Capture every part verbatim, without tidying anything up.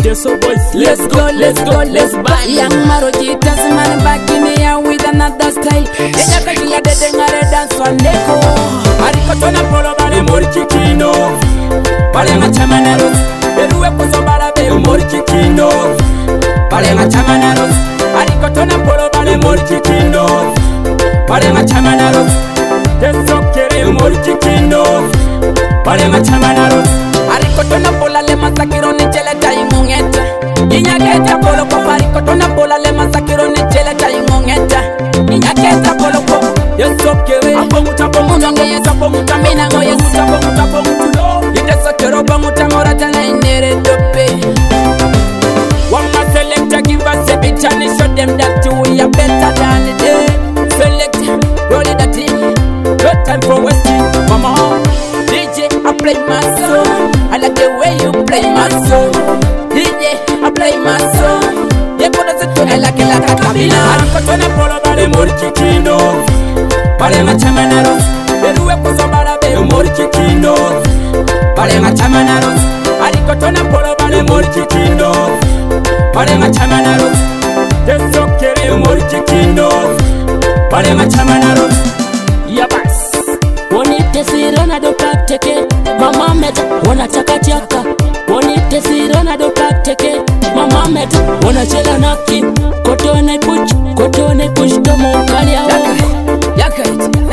So boys, let's, let's go, let's go, let's back. Young Marojita man back in here with another style. Ejaka kila dede ngare dance wandeko. Ariko tona polo bale mori kikino. Bale machamaneros, beruwe kuzo bara be mori kikino. Bale machamaneros, ariko tona polo bale mori kikino. Bale machamaneros, teso kere mori kikino. Bale machamaneros, ariko tona pola le masakiro ni chele taimungeta. Inyaketa polo ko ariko tona pola le masakiro ni chele taimungeta. Inyaketa polo ko yeso kere aponguta ponguta yeso ponguta mina go yeso ponguta ponguta. Iteso kero ponguta morata na inere dope. One more selector give us a bit and show them that we are better than them. Select, roll it that in. No time for wasting, mama. D J, I play my song. I like the way you play my song. D J, I play my song. Yeah, put us a I like it like a cabina. Ariko tona polo bale mori kikino. Bale machamaneros, beruwe kuzo bara be mori kikino. Bale machamaneros, ariko tona polo bale mori kikino. Bale machamaneros, teso kere mori kikino. Bale machamaneros, yabas. Wonite sirana do kateke, mama meta wana chaka chaka. Wonite sirana do kateke, mama meta wana chela naki. Kotone push, kotone push tomo kali ya yaka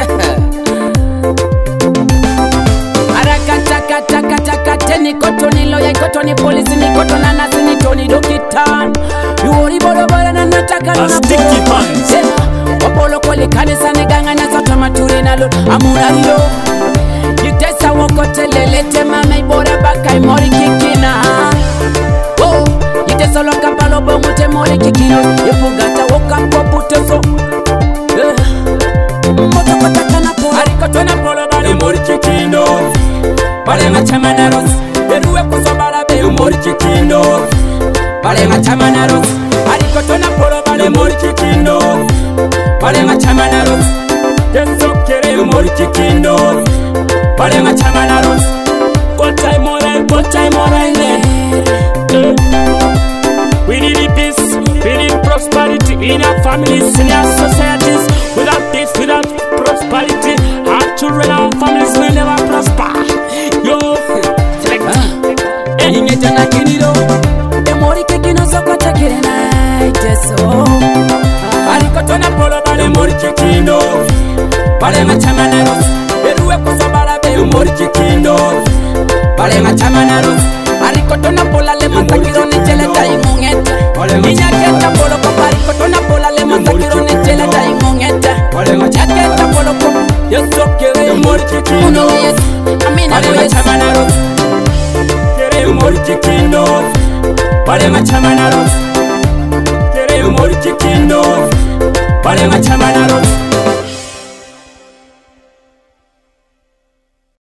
araka chaka chaka chaka teni kotoni loya kotoni polisi ni kotona nasi ni toni dokitan. Yuori boro boro na nataka na sticky pants. Wapolo kole kanisa ni ganga na zoto maturi na lo amuna lo. Yitesa woko telelete mama ibora baka imori kikina. Oh, yitesa loka palo bongo te mori kikino. Yepugata woka kwa puteso. Moto kota kana po. Ariko tona polo bale mori kikino. Bale machamaneros, beruwe kuzo bara be mori kikino. Bale machamaneros, ariko tona polo bale mori kikino. Bale machamaneros, teso kere mori kikino. Bale machamaneros, go time more, go time more ile. We need peace, we need prosperity in our families, in our societies. Without peace, without prosperity, our children, our families will never prosper. Yo, select. Eh, ingeja na kiniro. Emori kikino soko chakire na iteso. Ariko tona polo bale mori kikino. Bale machamaneros, beruwe kuzo bara be mori kikino. Bale machamaneros, ariko tona pola le masakiro ni chele taimungeta. Inyaketa polo ko ariko tona pola le masakiro ni chele taimungeta. Inyaketa polo ko yeso kere mori kikino. uno yes, amina Bale yes. machamaneros, kere mori kikino. Bale machamaneros, kere mori kikino. Bale machamaneros.